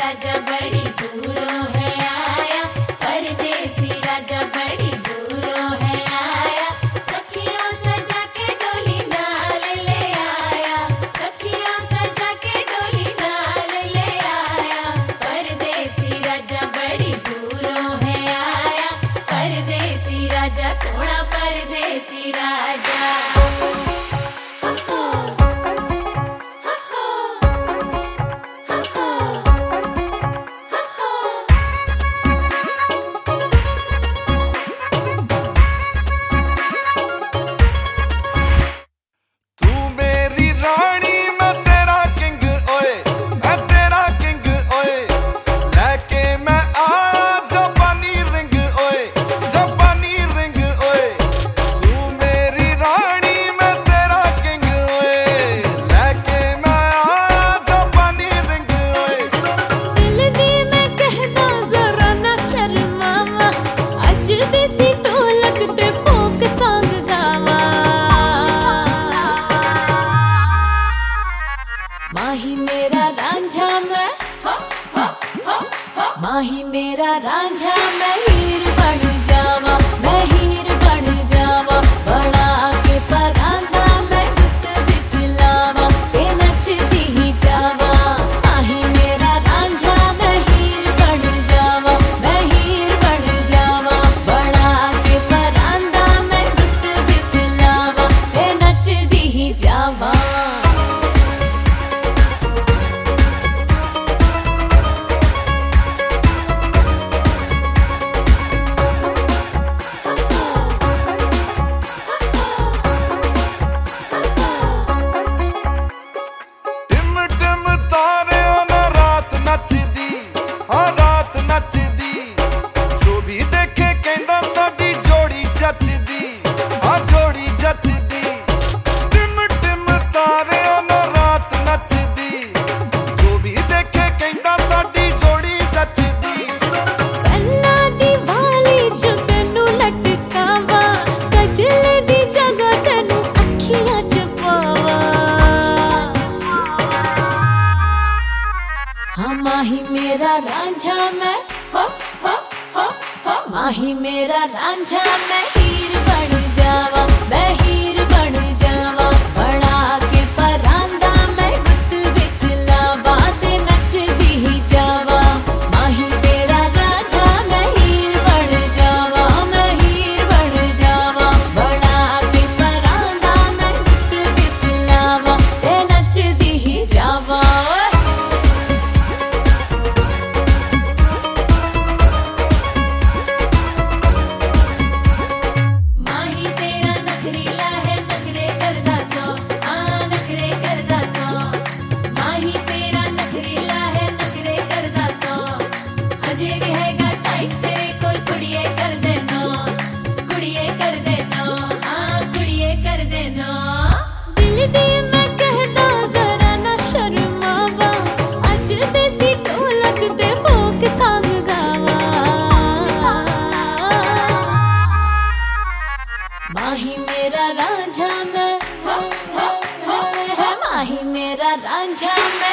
राजा बड़ी दूरों है आया, परदेसी राजा बड़ी दूरों है आया। सखियों सजा के डोली नाल ले आया, सखियों सजा के डोली नाल ले आया। परदेसी राजा बड़ी दूरों है आया, परदेसी राजा सोना परदेसी राजा। माही मेरा रांझा मैं, माही मेरा रांझा मैं हीर बन जावा, मैं हीर बन जावा। बड़ा के परांदा मैं गुत विच लावा, ते नचदी ही जावा। माही मेरा रांझा मैं हीर बन जावा, मैं हीर बन जावा। बड़ा के परांदा मैं गुत विच लावा, ते नचदी ही जावा। माही मेरा रांझा मैं, माही मेरा रांझा मैं हीर बन जावा, मैं हीर बन जावा। बड़ा के परांदा मैं गुत विच लावा, ते नचदी ही जावा। माही तेरा रांझा मैं हीर बन जावा, मैं हीर बन जावा। बड़ा के परांदा मैं गुत विच लावा, ते नचदी ही जावा। माही मेरा रांझा मैं, माही मेरा रांझा मैं।